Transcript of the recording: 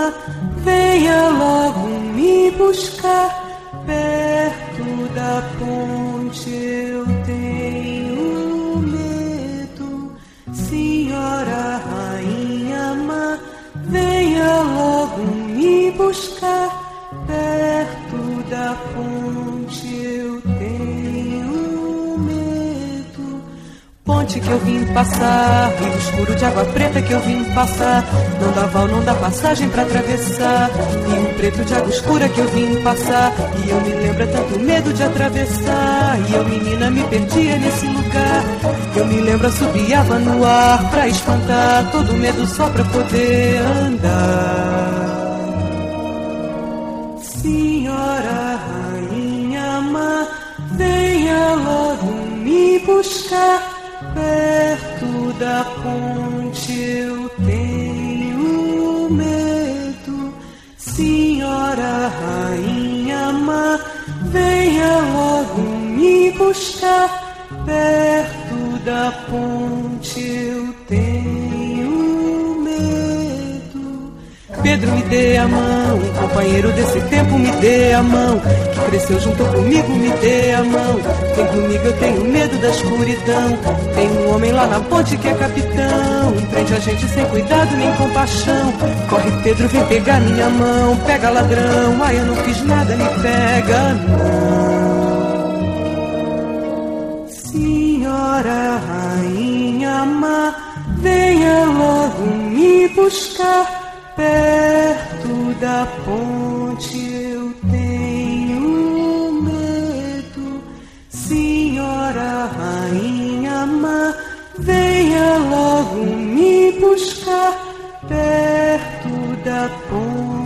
má, venha logo me buscar. Perto da ponte eu tenho medo. Senhora rainha má, venha logo me buscar. Perto da ponte eu tenho medo. Ponte que eu vim passar, rio escuro de água preta que eu vim passar. Não dá val, não dá passagem pra atravessar. Rio preto de água escura que eu vim passar. E eu me lembro, é tanto medo de atravessar. E eu, menina, me perdia nesse lugar. Eu me lembro, assobiava no ar pra espantar todo medo só pra poder andar. Senhora rainha má, venha logo me buscar. Perto da ponte eu tenho medo. Senhora rainha má, venha logo me buscar. Perto da ponte eu tenho medo. Pedro, me dê a mão, um companheiro desse tempo, me dê a mão, que cresceu junto comigo, me dê a mão. Vem comigo, eu tenho medo da escuridão. Tem um homem lá na ponte que é capitão, prende a gente sem cuidado nem compaixão. Corre, Pedro, vem pegar minha mão. Pega, ladrão, ai, eu não fiz nada, me pega não. Senhora rainha má, venha logo me buscar. Perto da ponte eu tenho medo. Senhora rainha má, venha logo me buscar. Perto da ponte